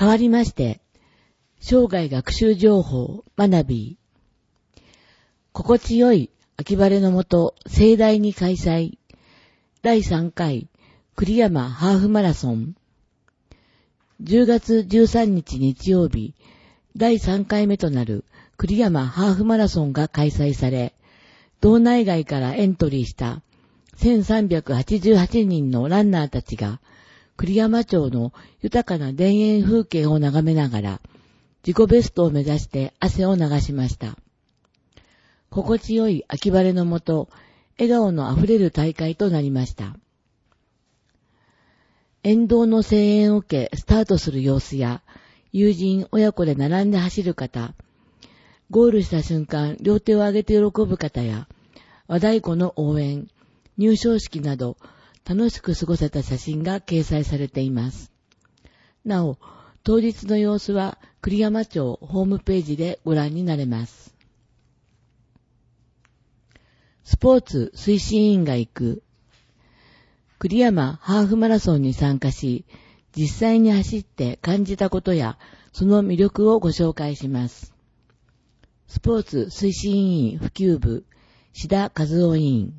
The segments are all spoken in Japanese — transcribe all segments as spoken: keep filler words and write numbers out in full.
変わりまして、生涯学習情報学び、心地よい秋晴れのもと盛大に開催、だいさんかい栗山ハーフマラソン、じゅうがつじゅうさんにち日曜日、だいさんかいめとなる栗山ハーフマラソンが開催され、道内外からエントリーしたせんさんびゃくはちじゅうはちにんのランナーたちが、栗山町の豊かな田園風景を眺めながら、自己ベストを目指して汗を流しました。心地よい秋晴れのもと、笑顔のあふれる大会となりました。沿道の声援を受けスタートする様子や、友人親子で並んで走る方、ゴールした瞬間両手を上げて喜ぶ方や、和太鼓の応援、入賞式など楽しく過ごせた写真が掲載されています。なお、当日の様子は栗山町ホームページでご覧になれます。スポーツ推進委員が行く栗山ハーフマラソンに参加し、実際に走って感じたことやその魅力をご紹介します。スポーツ推進委員普及部志田和夫委員。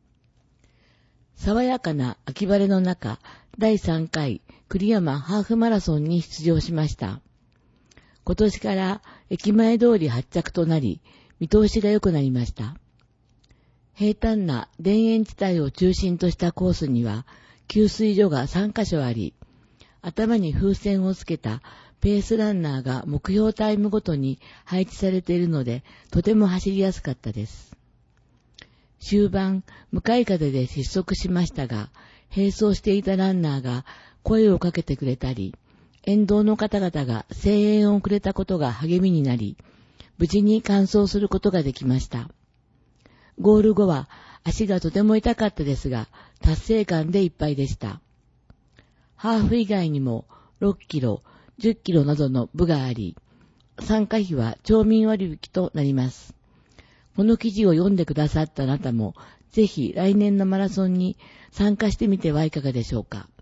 爽やかな秋晴れの中、だいさんかい栗山ハーフマラソンに出場しました。今年から駅前通り発着となり、見通しが良くなりました。平坦な田園地帯を中心としたコースには、給水所がさんかしょあり、頭に風船をつけたペースランナーが目標タイムごとに配置されているので、とても走りやすかったです。終盤、向かい風で失速しましたが、並走していたランナーが声をかけてくれたり、沿道の方々が声援をくれたことが励みになり、無事に完走することができました。ゴール後は足がとても痛かったですが、達成感でいっぱいでした。ハーフ以外にもろっキロ、じゅっキロなどの部があり、参加費は町民割引となります。この記事を読んでくださったあなたも、ぜひ来年のマラソンに参加してみてはいかがでしょうか。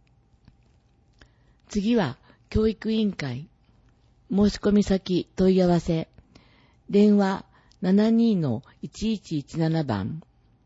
次は、教育委員会。申し込み先問い合わせ。電話 ななにー いちいちいちなな 番。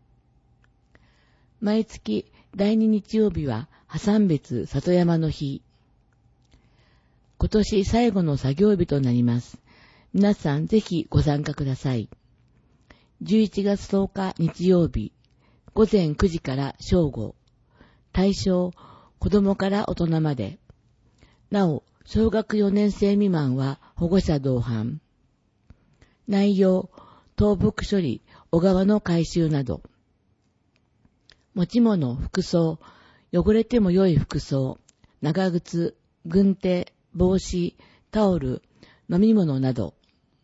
毎月だいに日曜日は破産別里山の日。今年最後の作業日となります。皆さんぜひご参加ください。じゅういちがつとおか日曜日、ごぜんくじから正午。対象、子供から大人まで。なお、小学よねん生未満は保護者同伴。内容、倒木処理、小川の改修など。持ち物、服装、汚れても良い服装、長靴、軍手、帽子、タオル、飲み物など。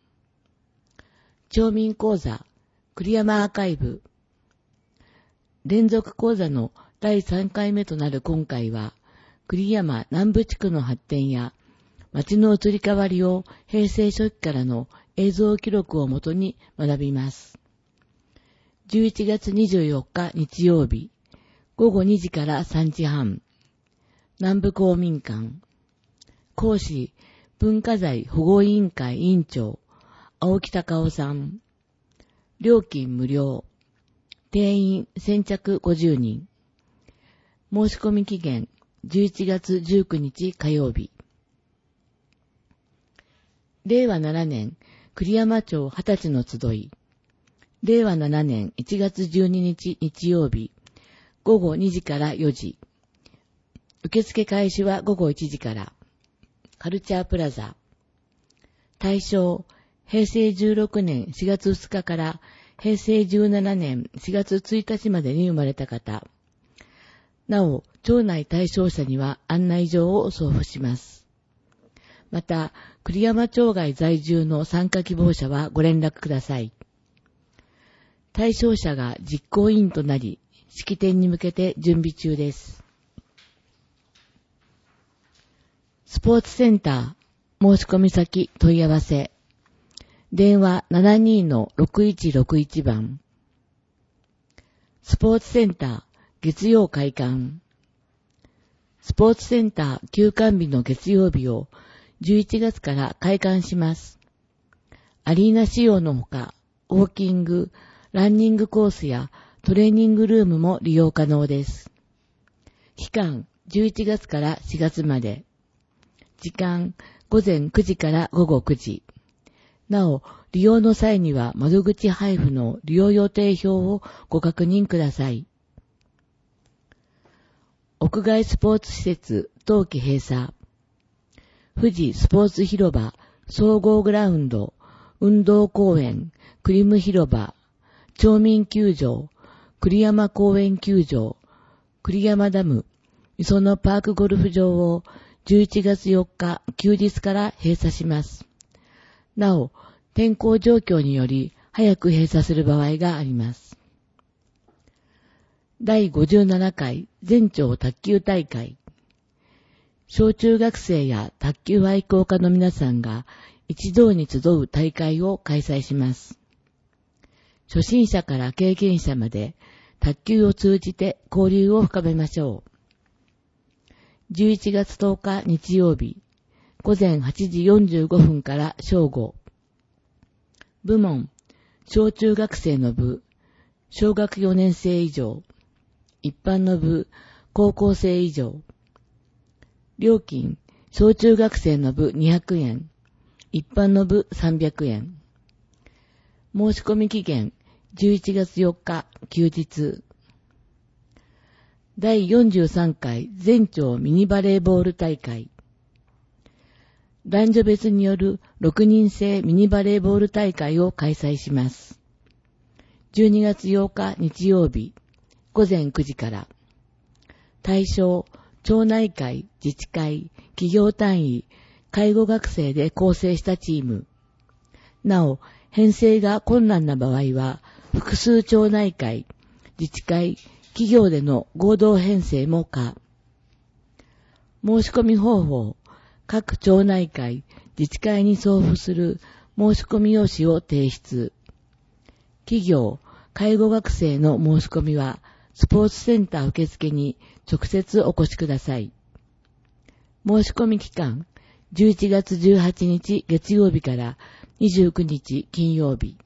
町民講座、栗山アーカイブ。連続講座のだいさんかいめとなる今回は、栗山南部地区の発展や町の移り変わりを平成初期からの映像記録をもとに学びます。じゅういちがつにじゅうよっか日曜日、ごごにじからさんじはん、南部公民館。講師、文化財保護委員会委員長、青木隆夫さん。料金無料。定員先着ごじゅうにん。申し込み期限じゅういちがつじゅうくにち火曜日。れいわななねん栗山町はたちの集い。れいわななねんいちがつじゅうににち日曜日。ごごにじからよじ。受付開始はごごいちじから。カルチャープラザ。対象、へいせいじゅうろくねんしがつふつかからへいせいじゅうななねんしがつついたちまでに生まれた方。なお、町内対象者には案内状を送付します。また、栗山町外在住の参加希望者はご連絡ください。対象者が実行委員となり、式典に向けて準備中です。スポーツセンター、申し込み先問い合わせ。電話 ななにー ろくいちろくいち 番。スポーツセンター、月曜開館。 スポーツセンター休館日の月曜日をじゅういちがつから開館します。アリーナ仕様のほか、ウォーキング、ランニングコースやトレーニングルームも利用可能です。期間、じゅういちがつからしがつまで。時間、ごぜんくじからごごくじ。なお、利用の際には窓口配布の利用予定表をご確認ください。屋外スポーツ施設、冬季閉鎖。富士スポーツ広場、総合グラウンド、運動公園、クリム広場、町民球場、栗山公園球場、栗山ダム、磯野パークゴルフ場をじゅういちがつよっか休日から閉鎖します。なお、天候状況により早く閉鎖する場合があります。だいごじゅうななかい全町卓球大会。小中学生や卓球愛好家の皆さんが一堂に集う大会を開催します。初心者から経験者まで卓球を通じて交流を深めましょう。じゅういちがつとおか日曜日、ごぜんはちじよんじゅうごふんから正午。部門、小中学生の部、小学よねん生以上、一般の部、高校生以上。料金、小中学生の部にひゃくえん、一般の部さんびゃくえん。申し込み期限、じゅういちがつよっか休日。だいよんじゅうさんかい全町ミニバレーボール大会。男女別によるろくにん制ミニバレーボール大会を開催します。じゅうにがつようか日曜日、ごぜんくじから。対象、町内会、自治会、企業単位、介護学生で構成したチーム。なお、編成が困難な場合は、複数町内会、自治会、企業での合同編成も可。申し込み方法、各町内会、自治会に送付する申し込み用紙を提出。企業、介護学生の申し込みは、スポーツセンター受付に直接お越しください。申し込み期間、じゅういちがつじゅうはちにち月曜日からにじゅうくにち金曜日。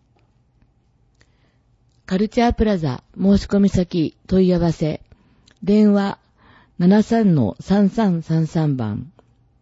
カルチャープラザ申し込み先問い合わせ、電話 ななさんのさんさんさんさん 番。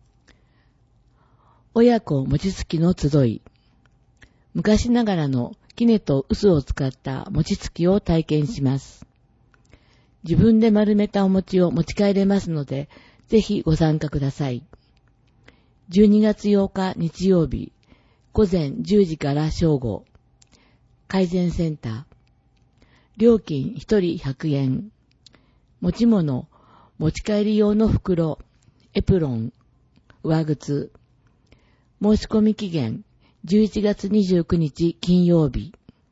親子餅つきの集い。昔ながらの杵と臼を使った餅つきを体験します。自分で丸めたお餅を持ち帰れますので、ぜひご参加ください。じゅうにがつようか日曜日、ごぜんじゅうじから正午。改善センター。料金ひとりひゃくえん。持ち物、持ち帰り用の袋、エプロン、上靴。申し込み期限、じゅういちがつにじゅうくにち金曜日。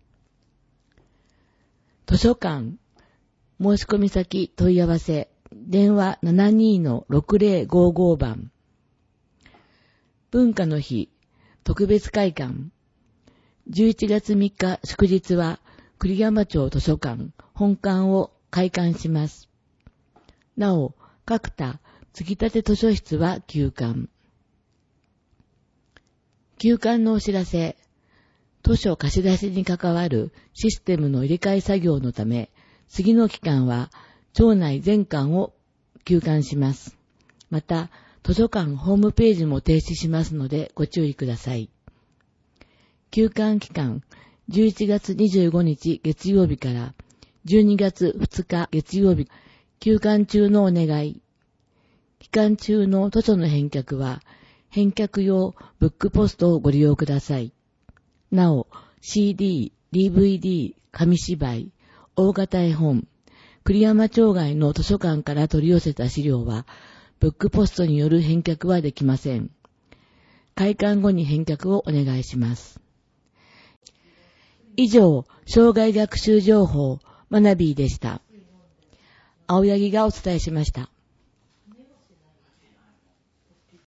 図書館、申し込み先問い合わせ、電話 ななにのろくぜろごご 番。文化の日、特別会館。じゅういちがつみっか祝日は、栗山町図書館本館を開館します。なお、各田、継ぎ立て図書室は休館。休館のお知らせ。図書貸し出しに関わるシステムの入れ替え作業のため、次の期間は町内全館を休館します。また、図書館ホームページも停止しますのでご注意ください。休館期間、じゅういちがつにじゅうごにち月曜日からじゅうにがつふつか月曜日、休館中のお願い。期間中の図書の返却は、返却用ブックポストをご利用ください。なお、シーディー、ディーブイディー、紙芝居、大型絵本、栗山町外の図書館から取り寄せた資料は、ブックポストによる返却はできません。開館後に返却をお願いします。以上、生涯学習情報、マナビーでした。青柳がお伝えしました。